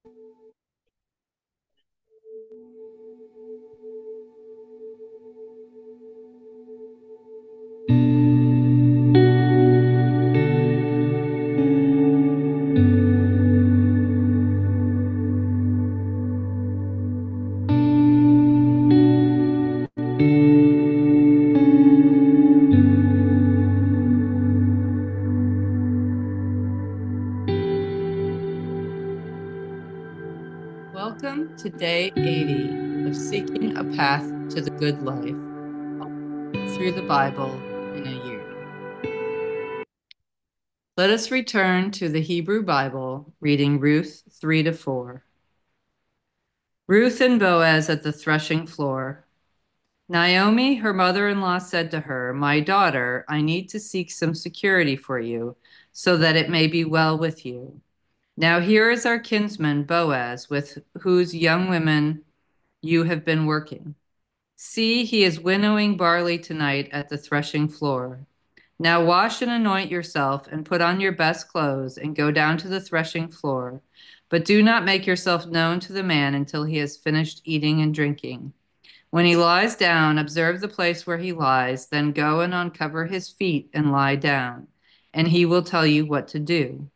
Welcome to day 80 of Seeking a Path to the Good Life through the Bible in a year. Let us return to the Hebrew Bible, reading Ruth 3-4. Ruth and Boaz at the threshing floor. Naomi, her mother-in-law, said to her, "My daughter, I need to seek some security for you, so that it may be well with you. Now here is our kinsman Boaz, with whose young women you have been working. See, he is winnowing barley tonight at the threshing floor. Now wash and anoint yourself and put on your best clothes and go down to the threshing floor. But do not make yourself known to the man until he has finished eating and drinking. When he lies down, observe the place where he lies, then go and uncover his feet and lie down, and he will tell you what to do."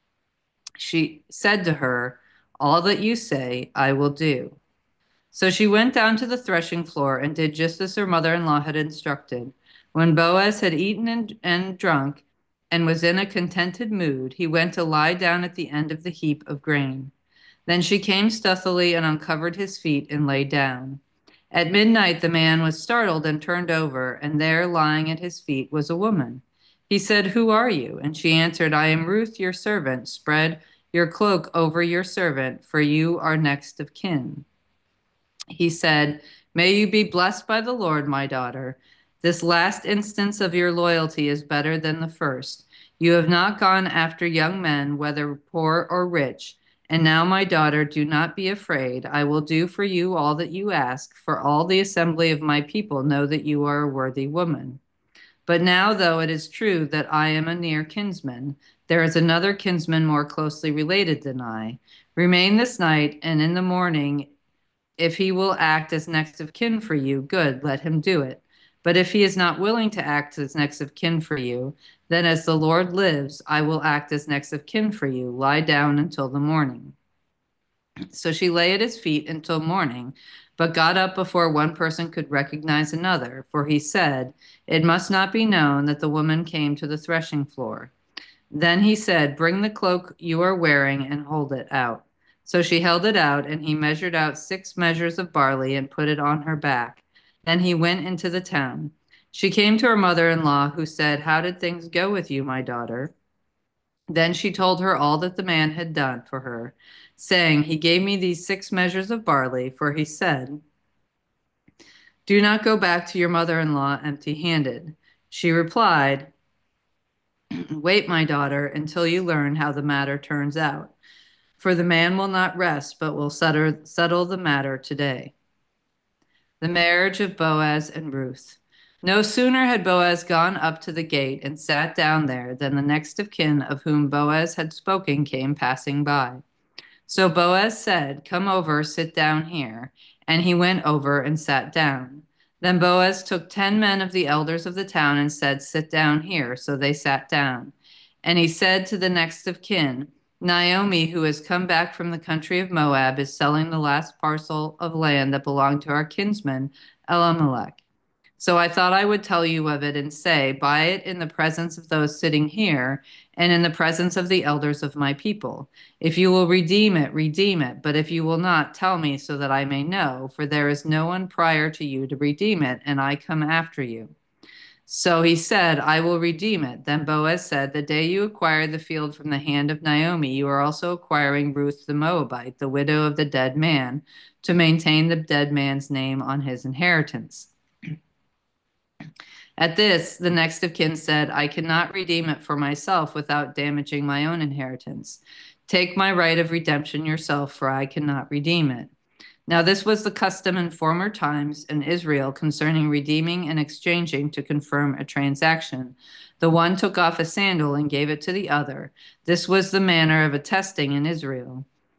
She said to her, "All that you say, I will do." So she went down to the threshing floor and did just as her mother-in-law had instructed. When Boaz had eaten and drunk and was in a contented mood, he went to lie down at the end of the heap of grain. Then she came stealthily and uncovered his feet and lay down. At midnight the man was startled and turned over, and there, lying at his feet, was a woman. He said, "Who are you?" And she answered, "I am Ruth, your servant. Spread your cloak over your servant, for you are next of kin." He said, "May you be blessed by the Lord, my daughter. This last instance of your loyalty is better than the first. You have not gone after young men, whether poor or rich. And now, my daughter, do not be afraid. I will do for you all that you ask, for all the assembly of my people know that you are a worthy woman. But now, though it is true that I am a near kinsman, there is another kinsman more closely related than I. Remain this night, and in the morning, if he will act as next of kin for you, good, let him do it. But if he is not willing to act as next of kin for you, then as the Lord lives, I will act as next of kin for you. Lie down until the morning." So she lay at his feet until morning, but got up before one person could recognize another, for he said, "It must not be known that the woman came to the threshing floor." Then he said, "Bring the cloak you are wearing and hold it out." So she held it out, and he measured out 6 measures of barley and put it on her back. Then he went into the town. She came to her mother-in-law, who said, "How did things go with you, my daughter?" Then she told her all that the man had done for her, saying, "He gave me these 6 measures of barley, for he said, 'Do not go back to your mother-in-law empty-handed.'" She replied, "Wait, my daughter, until you learn how the matter turns out. For the man will not rest, but will settle the matter today." The marriage of Boaz and Ruth. No sooner had Boaz gone up to the gate and sat down there than the next of kin of whom Boaz had spoken came passing by. So Boaz said, "Come over, sit down here." And he went over and sat down. Then Boaz took 10 men of the elders of the town and said, "Sit down here." So they sat down. And he said to the next of kin, "Naomi, who has come back from the country of Moab, is selling the last parcel of land that belonged to our kinsman Elimelech. So I thought I would tell you of it and say, buy it in the presence of those sitting here and in the presence of the elders of my people. If you will redeem it, redeem it. But if you will not, tell me so that I may know, for there is no one prior to you to redeem it, and I come after you." So he said, "I will redeem it." Then Boaz said, "The day you acquire the field from the hand of Naomi, you are also acquiring Ruth the Moabite, the widow of the dead man, to maintain the dead man's name on his inheritance." At this, the next of kin said, "I cannot redeem it for myself without damaging my own inheritance. Take my right of redemption yourself, for I cannot redeem it." Now this was the custom in former times in Israel concerning redeeming and exchanging to confirm a transaction. The one took off a sandal and gave it to the other. This was the manner of attesting in Israel.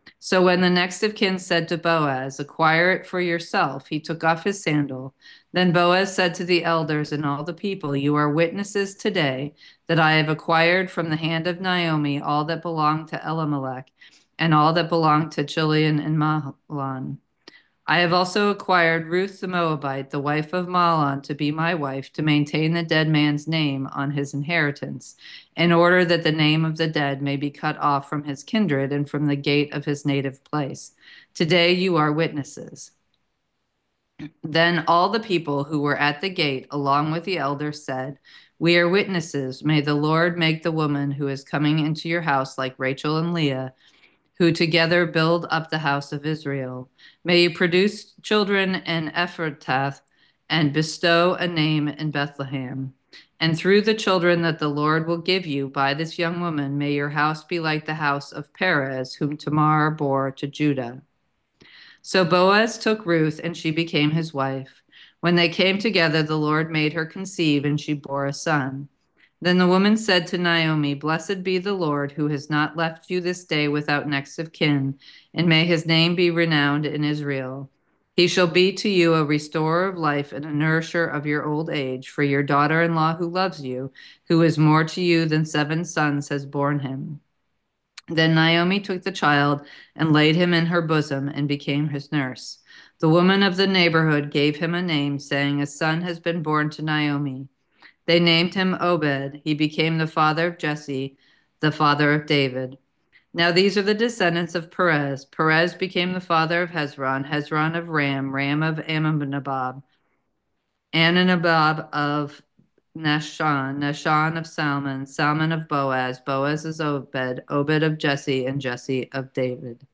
So when the next of kin said to Boaz, "Acquire it for yourself," he took off his sandal. Then Boaz said to the elders and all the people, "You are witnesses today that I have acquired from the hand of Naomi all that belonged to Elimelech and all that belonged to Chilion and Mahlon. I have also acquired Ruth the Moabite, the wife of Mahlon, to be my wife, to maintain the dead man's name on his inheritance, in order that the name of the dead may be cut off from his kindred and from the gate of his native place. Today you are witnesses." Then all the people who were at the gate, along with the elders, said, "We are witnesses. May the Lord make the woman who is coming into your house like Rachel and Leah, who together build up the house of Israel. May you produce children in Ephrathah and bestow a name in Bethlehem. And through the children that the Lord will give you by this young woman, may your house be like the house of Perez, whom Tamar bore to Judah." So Boaz took Ruth, and she became his wife. When they came together, the Lord made her conceive, and she bore a son. Then the woman said to Naomi, "Blessed be the Lord, who has not left you this day without next of kin, and may his name be renowned in Israel. He shall be to you a restorer of life and a nourisher of your old age, for your daughter-in-law who loves you, who is more to you than 7 sons, has borne him." Then Naomi took the child and laid him in her bosom and became his nurse. The woman of the neighborhood gave him a name, saying, "A son has been born to Naomi." They named him Obed. He became the father of Jesse, the father of David. Now these are the descendants of Perez. Perez became the father of Hezron, Hezron of Ram, Ram of Amminadab, Amminadab of Nahshon, Nahshon of Salmon, Salmon of Boaz, Boaz is Obed, Obed of Jesse, and Jesse of David.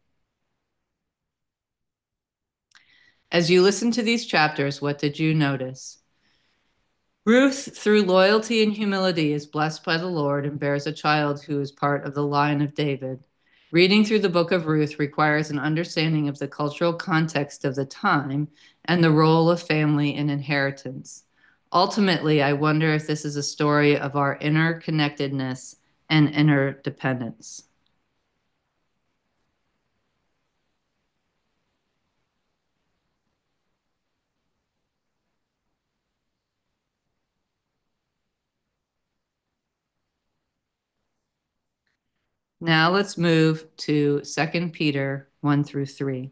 As you listen to these chapters, what did you notice? Ruth, through loyalty and humility, is blessed by the Lord and bears a child who is part of the line of David. Reading through the book of Ruth requires an understanding of the cultural context of the time and the role of family and inheritance. Ultimately, I wonder if this is a story of our interconnectedness and interdependence. Now let's move to 2 Peter 1 through 3.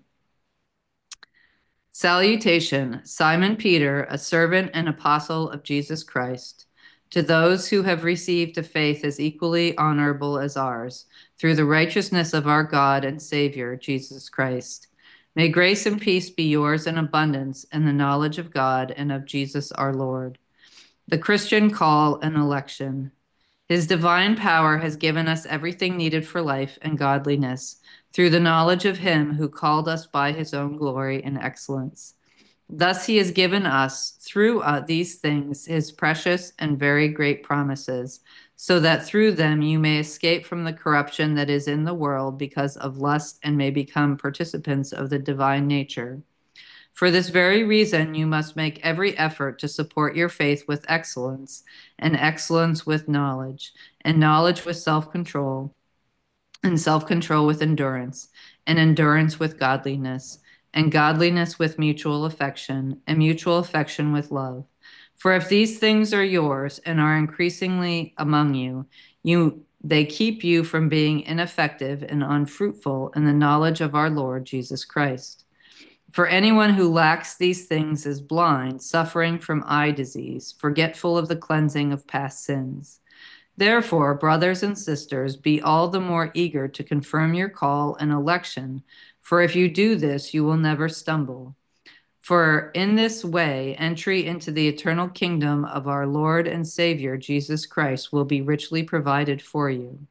Salutation, Simon Peter, a servant and apostle of Jesus Christ, to those who have received a faith as equally honorable as ours, through the righteousness of our God and Savior, Jesus Christ. May grace and peace be yours in abundance in the knowledge of God and of Jesus our Lord. The Christian call and election. His divine power has given us everything needed for life and godliness through the knowledge of him who called us by his own glory and excellence. Thus he has given us, through these things, his precious and very great promises, so that through them you may escape from the corruption that is in the world because of lust and may become participants of the divine nature. For this very reason, you must make every effort to support your faith with excellence, and excellence with knowledge, and knowledge with self-control, and self-control with endurance, and endurance with godliness, and godliness with mutual affection, and mutual affection with love. For if these things are yours and are increasingly among you, they keep you from being ineffective and unfruitful in the knowledge of our Lord Jesus Christ. For anyone who lacks these things is blind, suffering from eye disease, forgetful of the cleansing of past sins. Therefore, brothers and sisters, be all the more eager to confirm your call and election, for if you do this, you will never stumble. For in this way, entry into the eternal kingdom of our Lord and Savior, Jesus Christ, will be richly provided for you.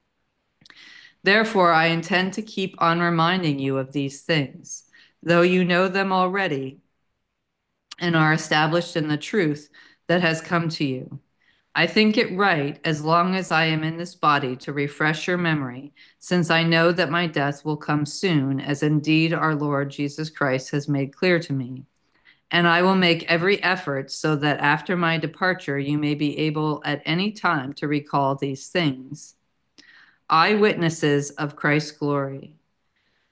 Therefore, I intend to keep on reminding you of these things, though you know them already and are established in the truth that has come to you. I think it right, as long as I am in this body, to refresh your memory, since I know that my death will come soon, as indeed our Lord Jesus Christ has made clear to me. And I will make every effort so that after my departure you may be able at any time to recall these things. Eyewitnesses of Christ's glory.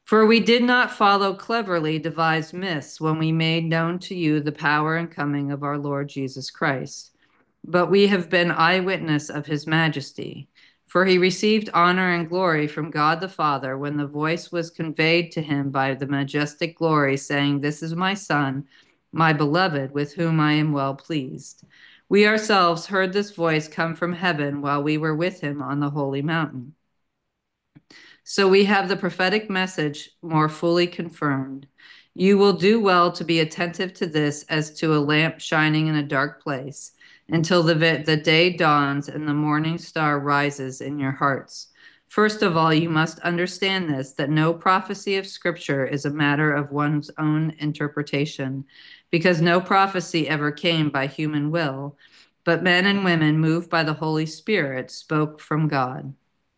For we did not follow cleverly devised myths when we made known to you the power and coming of our Lord Jesus Christ, but we have been eyewitness of his majesty. For he received honor and glory from God the Father when the voice was conveyed to him by the majestic glory, saying, "This is my Son, my beloved, with whom I am well pleased." We ourselves heard this voice come from heaven while we were with him on the holy mountain. So we have the prophetic message more fully confirmed. You will do well to be attentive to this as to a lamp shining in a dark place until the day dawns and the morning star rises in your hearts. First of all, you must understand this, that no prophecy of Scripture is a matter of one's own interpretation, because no prophecy ever came by human will, but men and women moved by the Holy Spirit spoke from God.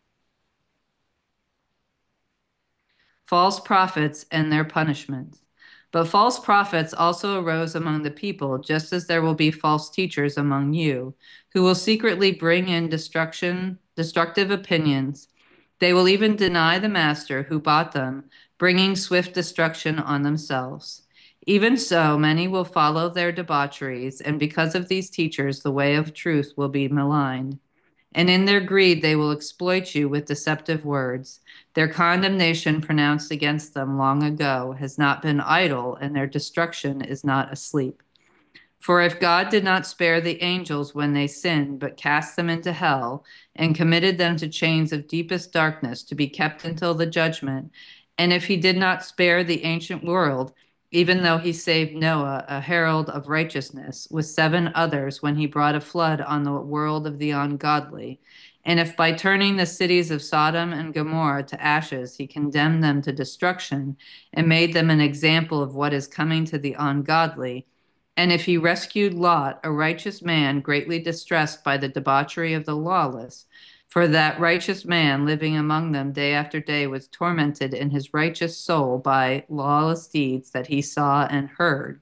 False prophets and their punishment. But false prophets also arose among the people, just as there will be false teachers among you, who will secretly bring in destructive opinions. They will even deny the master who bought them, bringing swift destruction on themselves. Even so, many will follow their debaucheries, and because of these teachers, the way of truth will be maligned. And in their greed, they will exploit you with deceptive words. Their condemnation pronounced against them long ago has not been idle, and their destruction is not asleep. For if God did not spare the angels when they sinned, but cast them into hell and committed them to chains of deepest darkness to be kept until the judgment, and if he did not spare the ancient world, even though he saved Noah, a herald of righteousness, with 7 others when he brought a flood on the world of the ungodly, and if by turning the cities of Sodom and Gomorrah to ashes he condemned them to destruction and made them an example of what is coming to the ungodly, and if he rescued Lot, a righteous man greatly distressed by the debauchery of the lawless, for that righteous man living among them day after day was tormented in his righteous soul by lawless deeds that he saw and heard,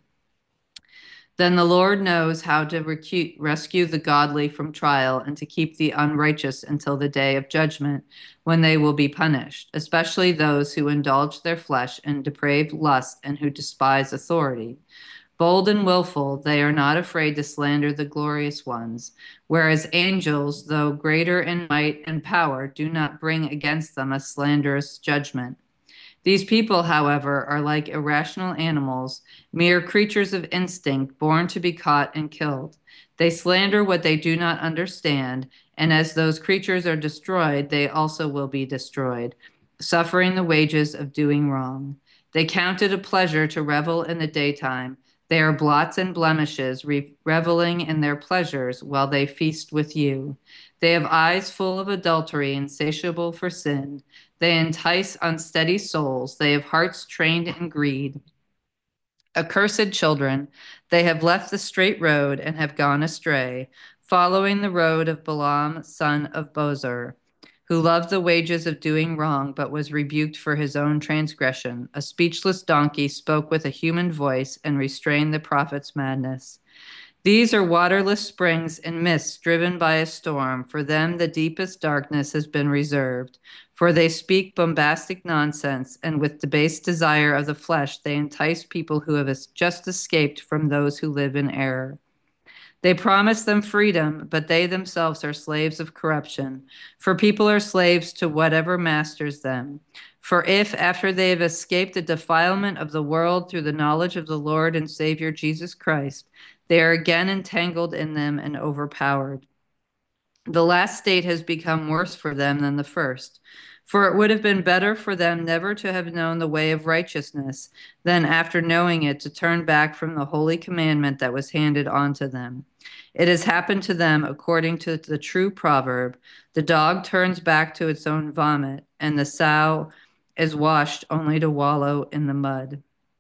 then the Lord knows how to rescue the godly from trial and to keep the unrighteous until the day of judgment, when they will be punished, especially those who indulge their flesh in depraved lust and who despise authority. Bold and willful, they are not afraid to slander the glorious ones, whereas angels, though greater in might and power, do not bring against them a slanderous judgment. These people, however, are like irrational animals, mere creatures of instinct, born to be caught and killed. They slander what they do not understand, and as those creatures are destroyed, they also will be destroyed, suffering the wages of doing wrong. They count it a pleasure to revel in the daytime. They are blots and blemishes, reveling in their pleasures while they feast with you. They have eyes full of adultery, insatiable for sin. They entice unsteady souls. They have hearts trained in greed. Accursed children, they have left the straight road and have gone astray, following the road of Balaam, son of Bozor, who loved the wages of doing wrong, but was rebuked for his own transgression. A speechless donkey spoke with a human voice and restrained the prophet's madness. These are waterless springs and mists driven by a storm. For them, the deepest darkness has been reserved. For they speak bombastic nonsense, and with debased desire of the flesh, they entice people who have just escaped from those who live in error. They promise them freedom, but they themselves are slaves of corruption. For people are slaves to whatever masters them. For if, after they have escaped the defilement of the world through the knowledge of the Lord and Savior Jesus Christ, they are again entangled in them and overpowered, the last state has become worse for them than the first. For it would have been better for them never to have known the way of righteousness than after knowing it to turn back from the holy commandment that was handed on to them. It has happened to them according to the true proverb, the dog turns back to its own vomit, and the sow is washed only to wallow in the mud.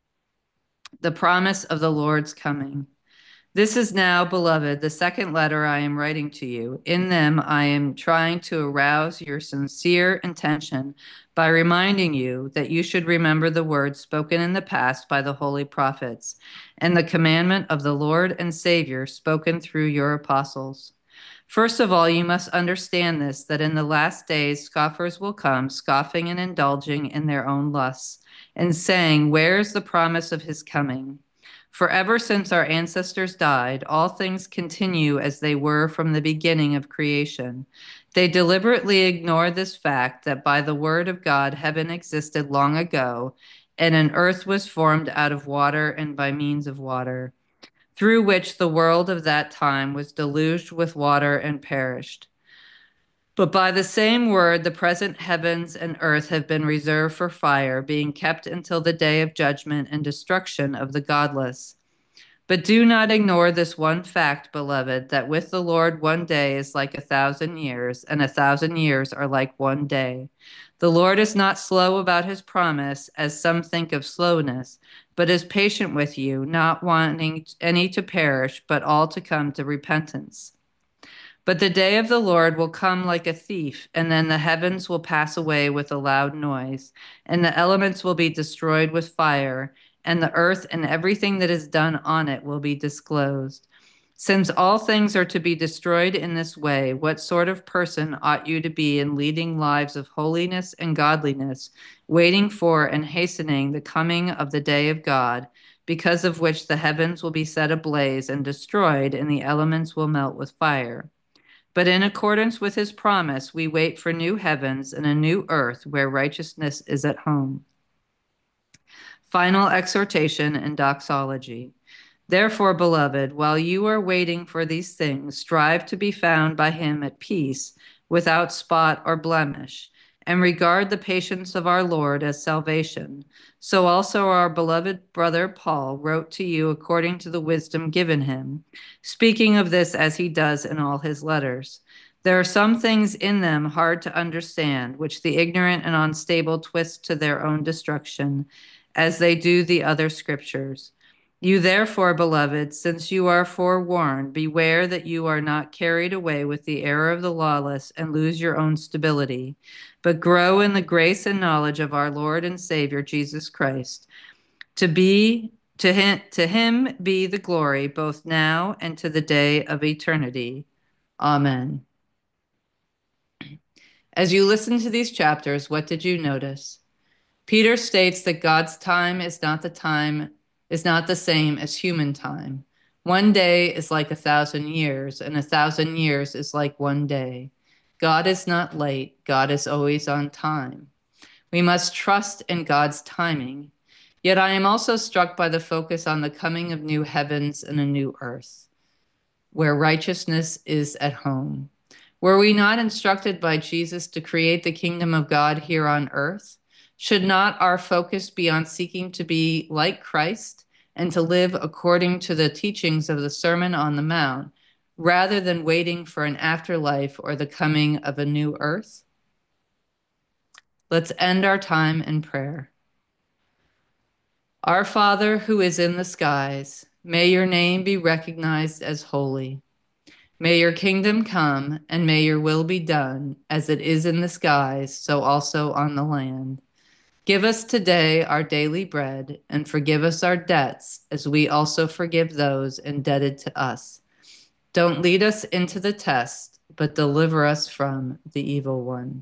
The promise of the Lord's coming. This is now, beloved, the second letter I am writing to you. In them, I am trying to arouse your sincere intention by reminding you that you should remember the words spoken in the past by the holy prophets and the commandment of the Lord and Savior spoken through your apostles. First of all, you must understand this, that in the last days scoffers will come, scoffing and indulging in their own lusts, and saying, where is the promise of his coming? For ever since our ancestors died, all things continue as they were from the beginning of creation. They deliberately ignore this fact that by the word of God, heaven existed long ago, and an earth was formed out of water and by means of water, through which the world of that time was deluged with water and perished. But by the same word, the present heavens and earth have been reserved for fire, being kept until the day of judgment and destruction of the godless. But do not ignore this one fact, beloved, that with the Lord 1 day is like 1,000 years, and 1,000 years are like 1 day. The Lord is not slow about his promise, as some think of slowness, but is patient with you, not wanting any to perish, but all to come to repentance. But the day of the Lord will come like a thief, and then the heavens will pass away with a loud noise, and the elements will be destroyed with fire, and the earth and everything that is done on it will be disclosed. Since all things are to be destroyed in this way, what sort of person ought you to be in leading lives of holiness and godliness, waiting for and hastening the coming of the day of God, because of which the heavens will be set ablaze and destroyed, and the elements will melt with fire? But in accordance with his promise, we wait for new heavens and a new earth where righteousness is at home. Final exhortation and doxology. Therefore, beloved, while you are waiting for these things, strive to be found by him at peace, without spot or blemish, and regard the patience of our Lord as salvation. So also our beloved brother Paul wrote to you according to the wisdom given him, speaking of this as he does in all his letters. There are some things in them hard to understand, which the ignorant and unstable twist to their own destruction, as they do the other scriptures. You therefore, beloved, since you are forewarned, beware that you are not carried away with the error of the lawless and lose your own stability, but grow in the grace and knowledge of our Lord and Savior Jesus Christ. To him be the glory both now and to the day of eternity. Amen. As you listen to these chapters, what did you notice? Peter states that God's time is not the same as human time. 1 day is like 1,000 years, and 1,000 years is like 1 day. God is not late. God is always on time. We must trust in God's timing. Yet I am also struck by the focus on the coming of new heavens and a new earth, where righteousness is at home. Were we not instructed by Jesus to create the kingdom of God here on earth? Should not our focus be on seeking to be like Christ and to live according to the teachings of the Sermon on the Mount, rather than waiting for an afterlife or the coming of a new earth? Let's end our time in prayer. Our Father who is in the skies, may your name be recognized as holy. May your kingdom come, and may your will be done, as it is in the skies, so also on the land. Give us today our daily bread, and forgive us our debts, as we also forgive those indebted to us. Don't lead us into the test, but deliver us from the evil one.